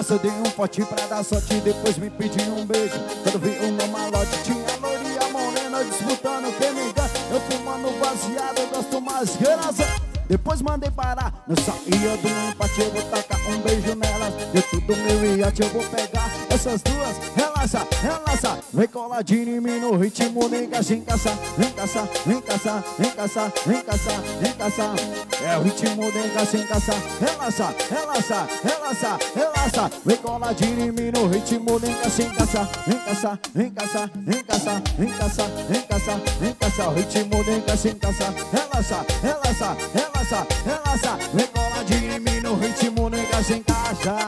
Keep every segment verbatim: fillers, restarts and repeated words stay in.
abraço, dei um pote pra dar sorte. Depois me pediu um beijo. Quando vi o meu malote, tinha a loirinha morena disputando quem me engana. Eu fumando baseado, eu gosto mais graça. Depois mandei parar, não saía do empate. Eu vou tacar um beijo nelas. De tudo meu iate eu vou pegar essas duas. Relaxa, relaxa, vem coladinho em mim no ritmo. Nega, sem caçar, vem caçar, vem caçar, vem caçar, vem caçar, vem caçar. É o ritmo, nega, sem caçar. Relaxa, relaxa, relaxa, relaxa, vem coladinho em mim no ritmo. Nega, sem caçar, vem caçar, vem caçar, vem caçar, vem caçar, vem caçar, vem caçar. O ritmo, nega, sem caçar. Relaxa, relaxa, relaxa. Relaxa, relaxa, vem coladinho em mim no ritmo, nega, sem caixa.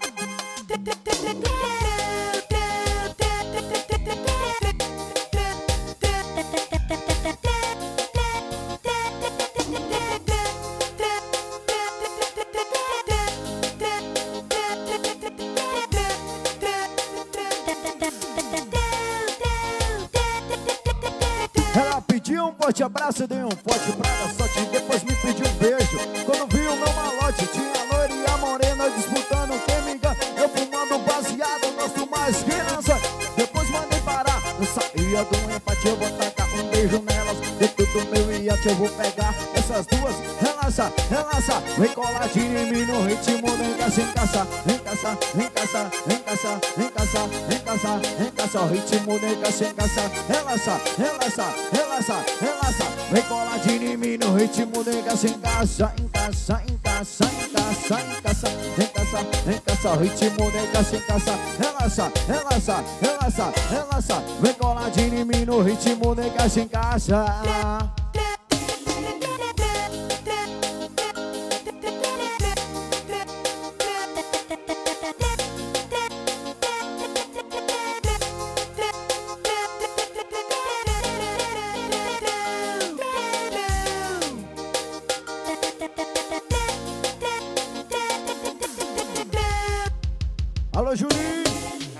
Ela pediu um forte abraço, dei um forte pra dar sorte. Depois me pediu um beijo. Quando vi o meu malote, tinha a loirinha morena disputando quem me engana. Eu fumando baseado, gosto mais criança. Depois mandei parar, não saía do empate. Eu vou tacar um beijo nelas. De tudo meu iate eu vou pegar essas duas. Relaxa, relaxa, vem coladinho em mim no ritmo. Nega, sem caçar, vem caçar, vem caçar, vem caçar, vem caçar, vem caçar, vem caçar. O ritmo, nega, sem caçar. Relaxa, relaxa, relaxa, relaxa, vem coladinho em mim no ritmo, nega, sem caça, encaixa, encaixa, encaixa, encaixa, vem caça, vem caça, o ritmo, nega, sem caça. Relaxa, relaxa, relaxa, relaxa, vem coladinho em mim no ritmo, nega, sem caixa. Alô, Juninho!